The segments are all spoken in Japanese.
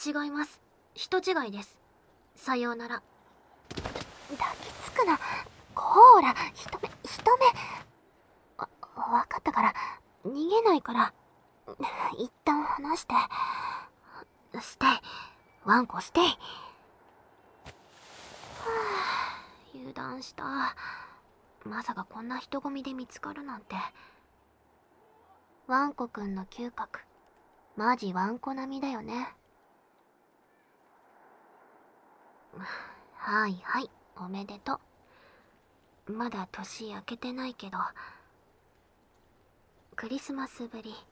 違います。人違いです。さようなら。 抱きつくな。こーら、人目。わかったから、逃げないから。一旦離して。ステイ。ワンコステイ。はぁ、油断した。まさかこんな人混みで見つかるなんて。ワンコくんの嗅覚、マジワンコ並みだよね。はいはい、おめでとう。まだ年明けてないけど、クリスマスぶり。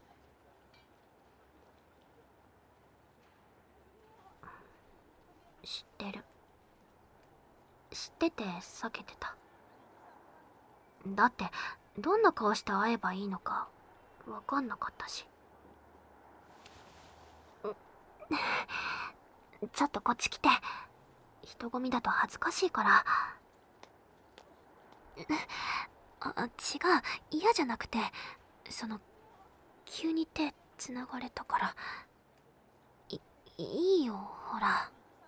知ってる。知ってて避けてた。だってどんな顔して会えばいいのかわかんなかったし。ちょっとこっち来て。人混みだと恥ずかしいから。違う、嫌じゃなくて、急に手繋がれたから。いいよ、ほら。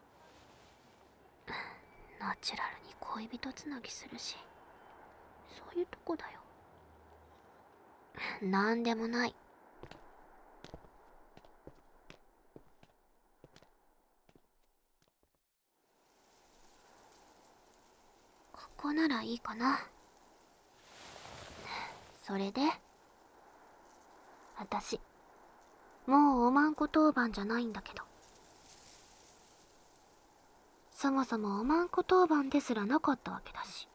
ナチュラルに恋人つなぎするし、そういうとこだよ。なんでもない。ここならいいかな。それで私、もうおまんこ当番じゃないんだけど。そもそもおまんこ当番ですらなかったわけだし。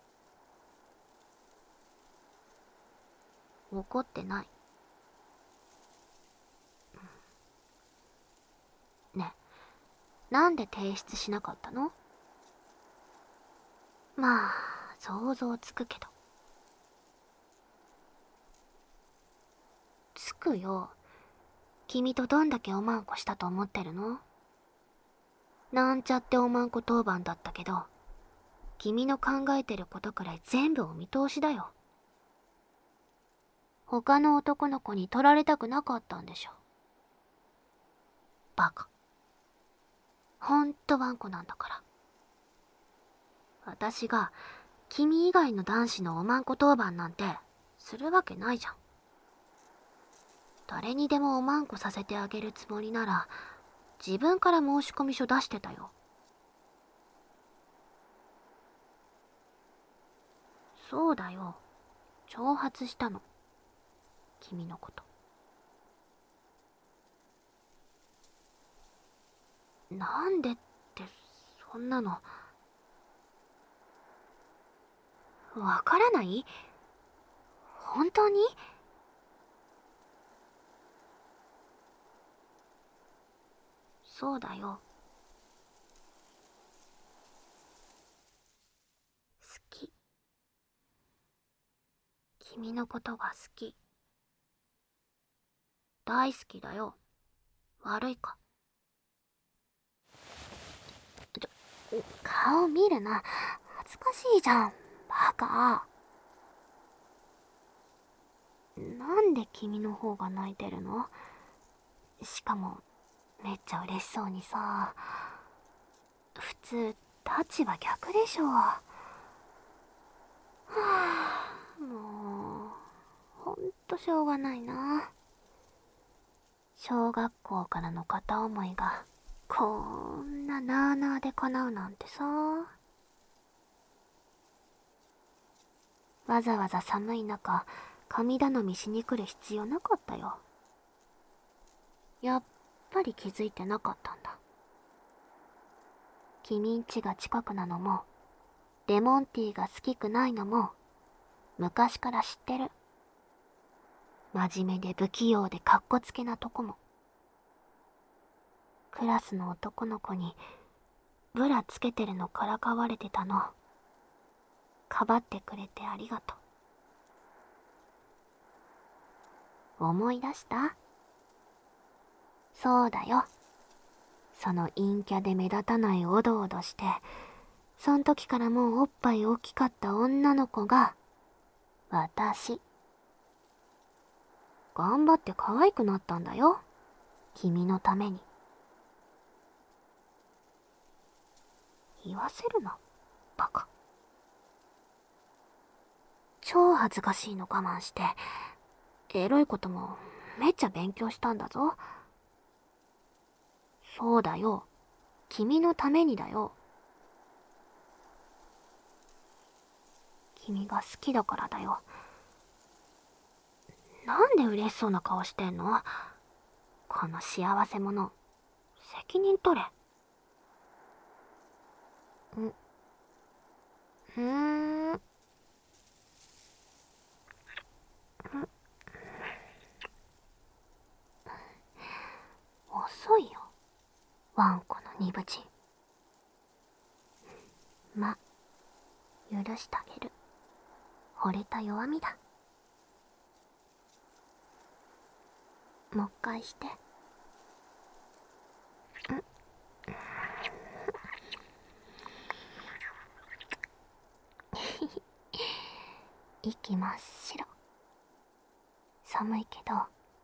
怒ってない。ねえ、なんで提出しなかったの？まあ、想像つくけど。つくよ。君とどんだけおまんこしたと思ってるの？なんちゃっておまんこ当番だったけど、君の考えてることくらい全部お見通しだよ。他の男の子に取られたくなかったんでしょ。バカ。ほんとワンコなんだから。私が君以外の男子のおまんこ当番なんてするわけないじゃん。誰にでもおまんこさせてあげるつもりなら自分から申し込み書出してたよ。そうだよ。挑発したの。君のこと。なんでってそんなの。わからない？本当に？そうだよ。好き。君のことが好き。大好きだよ。悪いか？顔見るな。恥ずかしいじゃん。バカ。なんで君の方が泣いてるの？しかも、めっちゃ嬉しそうにさ。普通、立場逆でしょ。はぁ、もう、ほんとしょうがないな。小学校からの片思いが、こんななあなあで叶うなんてさ。わざわざ寒い中、神頼みしに来る必要なかったよ。やっぱり気づいてなかったんだ。君んちが近くなのも、レモンティーが好きくないのも、昔から知ってる。真面目で不器用でかっこつけなとこも。クラスの男の子にブラつけてるのからかわれてたの。かばってくれてありがとう。思い出した？そうだよ。その陰キャで目立たないおどおどして、そん時からもうおっぱい大きかった女の子が、私。頑張って可愛くなったんだよ。君のために。 言わせるな、バカ。超恥ずかしいの我慢して、エロいこともめっちゃ勉強したんだぞ。そうだよ、君のためにだよ。君が好きだからだよ。なんで嬉しそうな顔してんの？この幸せ者、責任取れ。遅いよ、ワンコの二部人。ま、許してあげる。惚れた弱みだ。もう一回して。息真っ白。寒いけど、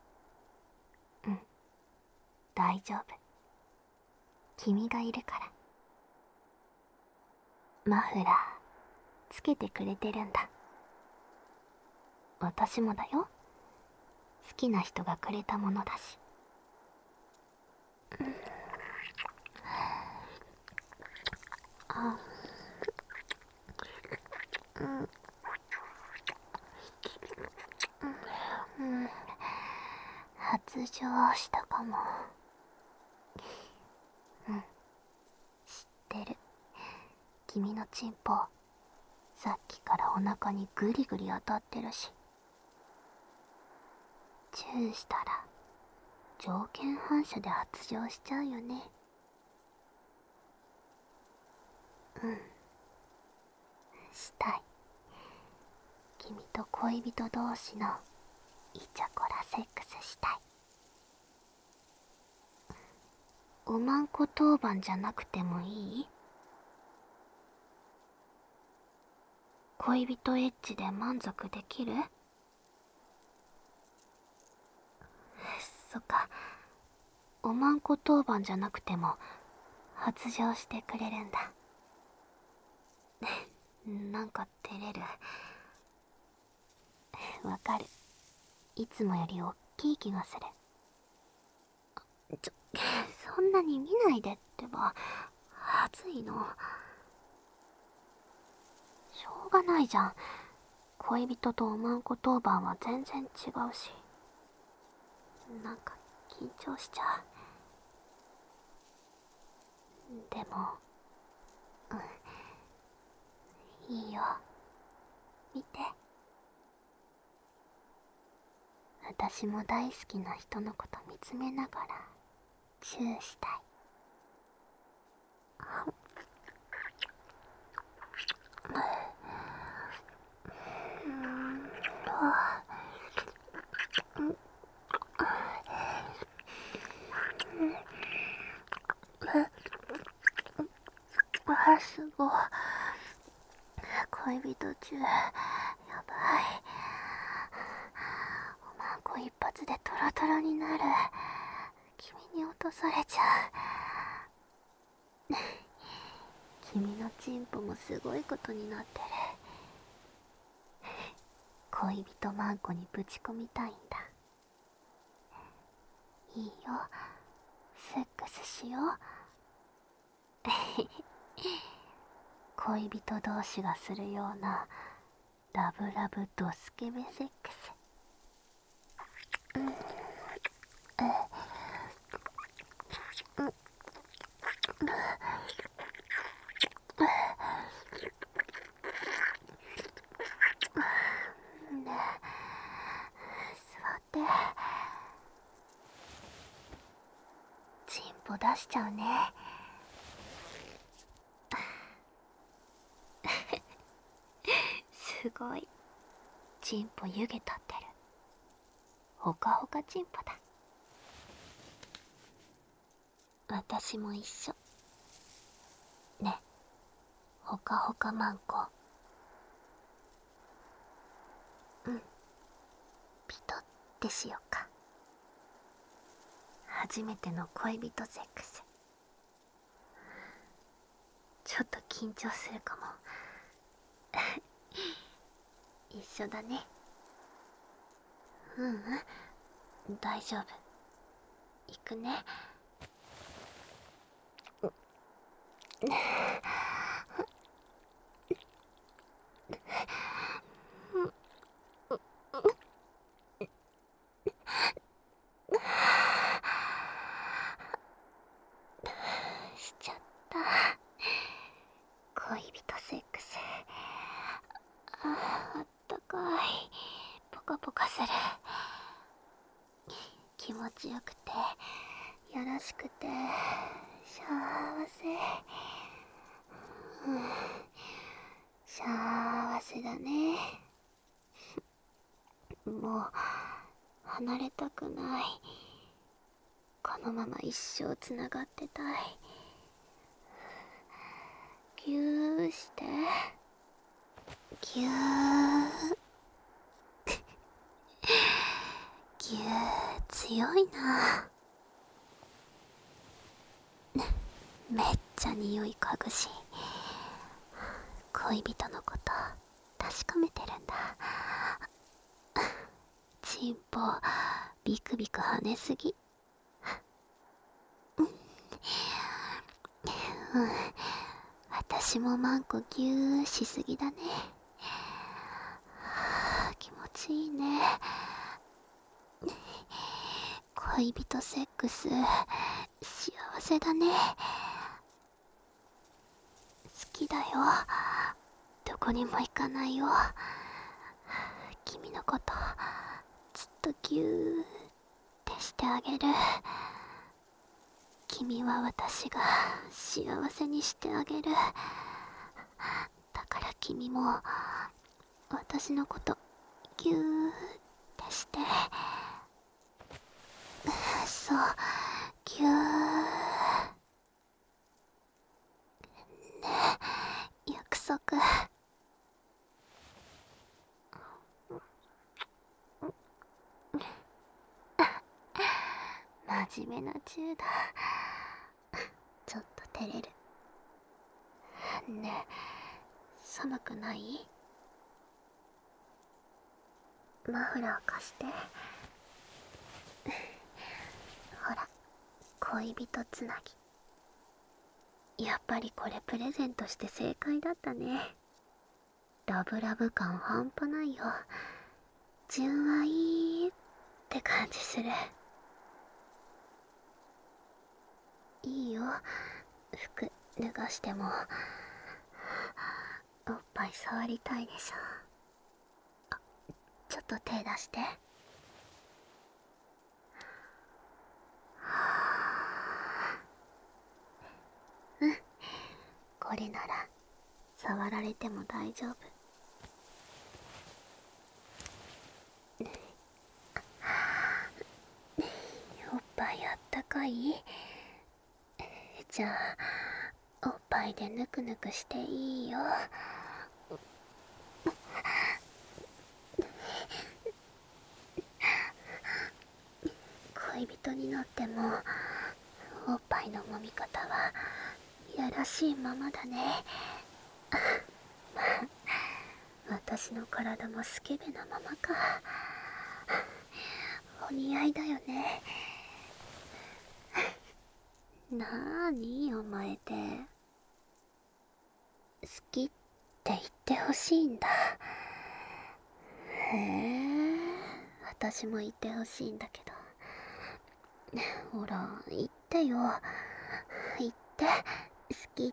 大丈夫。君がいるから。マフラーつけてくれてるんだ。私もだよ。好きな人がくれたものだし。発情したかも。知ってる。君のチンポ、さっきからお腹にグリグリ当たってるし。チューしたら条件反射で発情しちゃうよね。したい。君と恋人同士のイチャコラセックスしたい。おまんこ当番じゃなくてもいい？恋人エッチで満足できる？そっか。おまんこ当番じゃなくても発情してくれるんだ。なんか照れる。わかる。いつもよりおっきい気がする。そんなに見ないでってば。暑いの。しょうがないじゃん。恋人とおまんこ当番は全然違うし。なんか緊張しちゃう。でも、いいよ。見て。私も大好きな人のこと見つめながらチューしたい。すごい。恋人中、やばい。おまんこ一発でトロトロになる。君に落とされちゃう。君のチンポもすごいことになってる。恋人マンコにぶち込みたいんだ。いいよ、セックスしよう。恋人同士がするようなラブラブドスケベセックス。ねえ、座って。チンポ出しちゃうね。すごい。チンポ湯気立ってる。ほかほかチンポだ。私も一緒。ね、ほかほかマンコ。ピトってしようか。初めての恋人セックス。 ちょっと緊張するかも。一緒だね。ううん、大丈夫。行くね。しちゃった。恋人セックス。あったかい。ポカポカする。気持ちよくてよろしくて幸せ。幸せだね。もう離れたくない。このまま一生つながってたい。ぎゅーして、ぎゅー。ぎゅー、強いな。めっちゃ匂い嗅ぐし、恋人のこと確かめてるんだ。チンポビクビク跳ねすぎ。私もマンコギューしすぎだね。気持ちいいね。恋人セックス幸せだね。好きだよ。どこにも行かないよ。君のことずっとギューってしてあげる。君は私が幸せにしてあげる。だから君も私のことギューってして。そう、ギュー。ねえ、約束。真面目なチューだ。ちょっと照れる。ねえ、寒くない？マフラー貸して。ほら、恋人つなぎ。やっぱりこれプレゼントして正解だったね。ラブラブ感半端ないよ。純愛って感じする。いいよ、服脱がしても。おっぱい触りたいでしょ。ちょっと手出して。うん、これなら触られても大丈夫。おっぱいあったかい？じゃあおっぱいでぬくぬくしていいよ。恋人になってもおっぱいの揉み方はやらしいままだね。まあ私の体もスケベなままか。お似合いだよね。なーにお前って。好きって言ってほしいんだ。へえ、私も言ってほしいんだけど。ほら言ってよ、言って、好きって。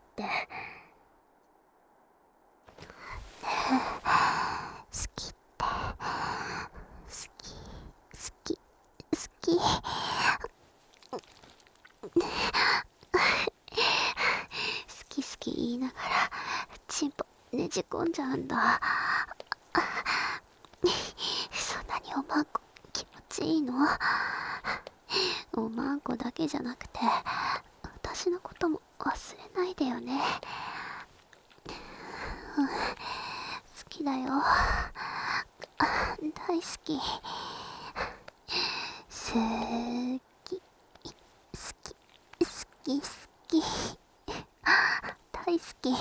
好きって、好き好き。好き好き言いながらチンポねじ込んじゃうんだ。そんなにおまんこ気持ちいいの？おまんこだけじゃなくて私のことも忘れないでよね。うん、好きだよ。大好き。好き好き好き好き大好き。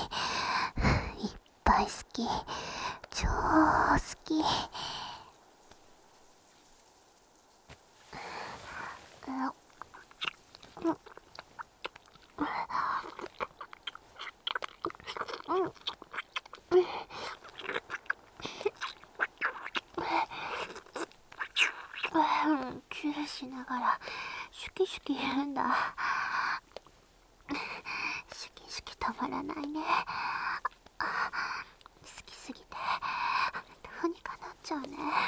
チューしながらシュキシュキ言うんだ。シュキシュキたまらないね。好きすぎてどうにかなっちゃうね。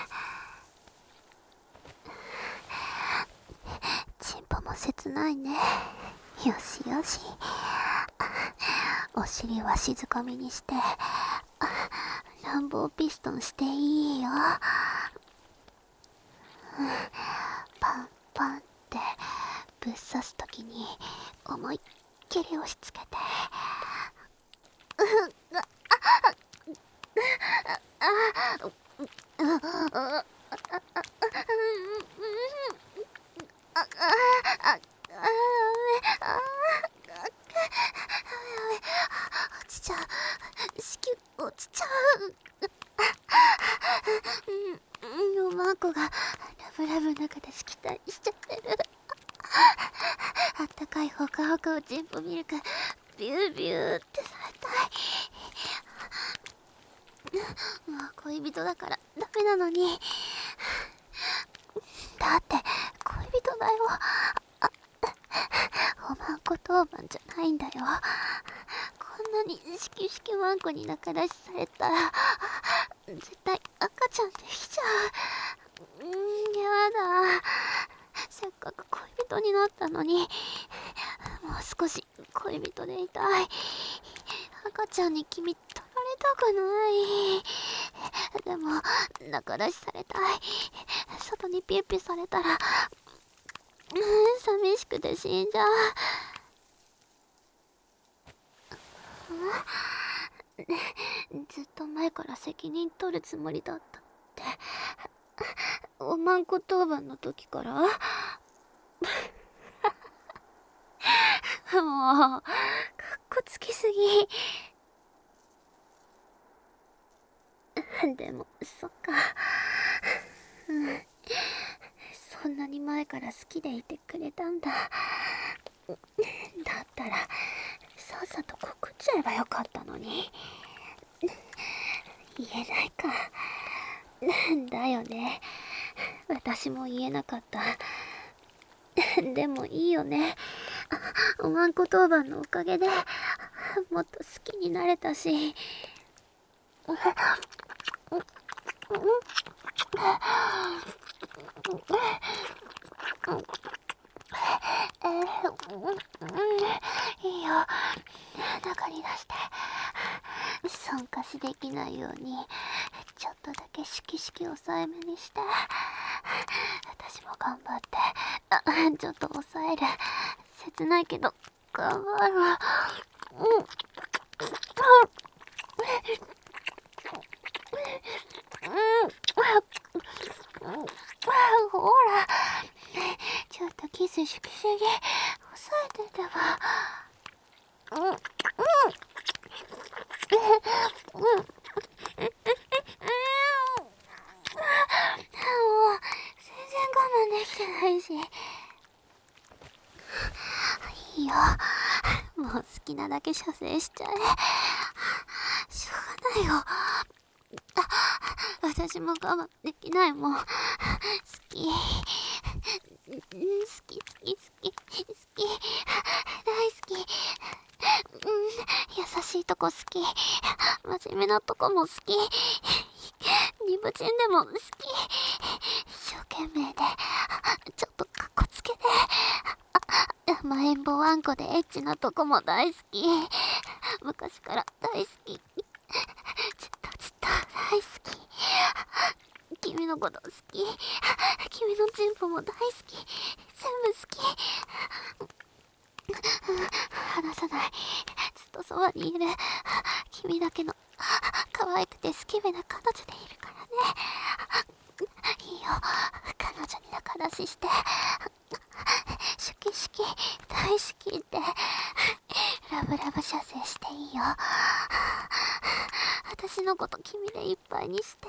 チンポも切ないね。よしよし、お尻は静かめにして乱暴ピストンしていいよ。パンパンってぶっ刺すときに思いっきり押し付けて、落ちちゃう。子宮落ちちゃう。おまんこがラブラブの中でしきたりしちゃってる。あったかいほかほかをチンポミルクビュービューってされたい。もう恋人だからダメなのに。だって恋人だよ。おまんこ当番じゃないんだよ。こんなにしきしきわんこに仲出しされたら絶対赤ちゃんできちゃう。やだ。せっかく恋人になったのに、もう少し恋人でいたい。赤ちゃんに君取られたくない。でも仲出しされたい。外にピュッピュされたら寂しくて死んじゃう。ずっと前から責任取るつもりだったって、おまんこ当番の時からもうかっこつきすぎ。でもそっか、そんなに前から好きでいてくれたんだ。だったらさっさと告っちゃえばよかったのに。言えないか。だよね、私も言えなかった。でもいいよね、おまんこ当番のおかげでもっと好きになれたし。いいよ、中に出して。損化しできないようにちょっとだけシキシキ抑えめにして。私も頑張ってちょっと抑える。切ないけど頑張る。ほら、ちょっとキスしきすぎ。抑えててば。もう全然我慢できてないし。いいよ、もう好きなだけ射精しちゃえ。しょうがないよ。私も我慢できないもん。好き、好き大好き。優しいとこ好き、真面目なとこも好き、理不尽でも好き、一生懸命でちょっとかっこつけて甘えん坊あんこでエッチなとこも大好き。昔から大好き。ずっと大好き。君のこと好き。君のチンポも大好き。全部好き。離さない。ずっとそばにいる。君だけの可愛くてスケベな彼女でいるからね。いいよ、彼女に仲出ししてシュキシュキ大好きってラブラブ射精していいよ。私のこと君でいっぱいにして、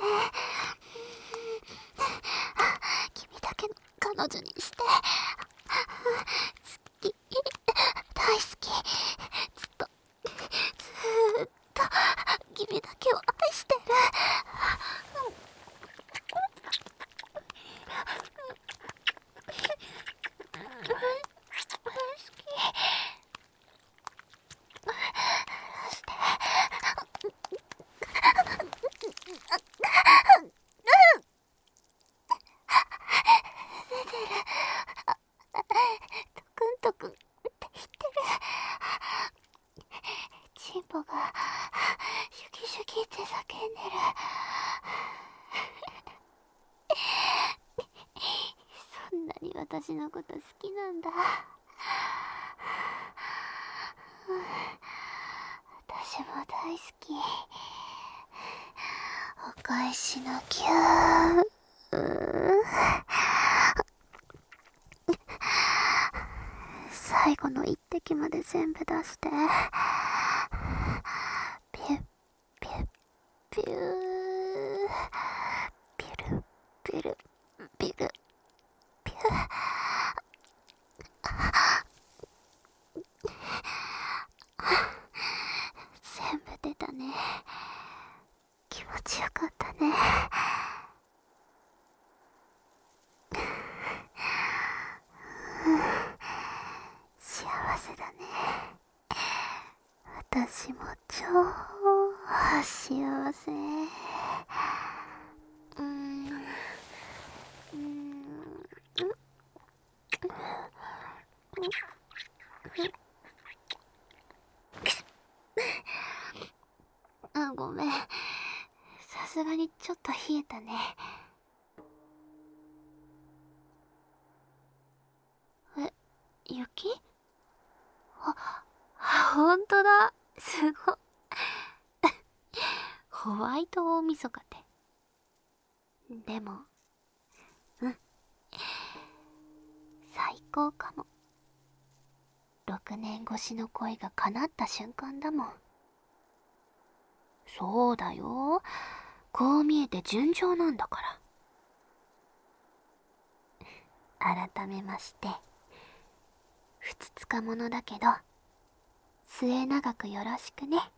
君だけの彼女にして。好き、大好き。ずっと君だけを愛してる。 んなに私のこと好きなんだ。私も大好き。お返しのキュー。最後の一滴まで全部出して。ピュッピュッピュー。ピュルピュルピュルピュー。全部出たね。気持ちよかったね。幸せだね。私も超幸せ。ごめん。さすがにちょっと冷えたね。雪？ほんとだ。すごっ。ホワイト大晦日って。でも、最高かも。6年越しの恋が叶った瞬間だもん。そうだよ。こう見えて順調なんだから。改めまして、ふつつか者だけど、末永くよろしくね。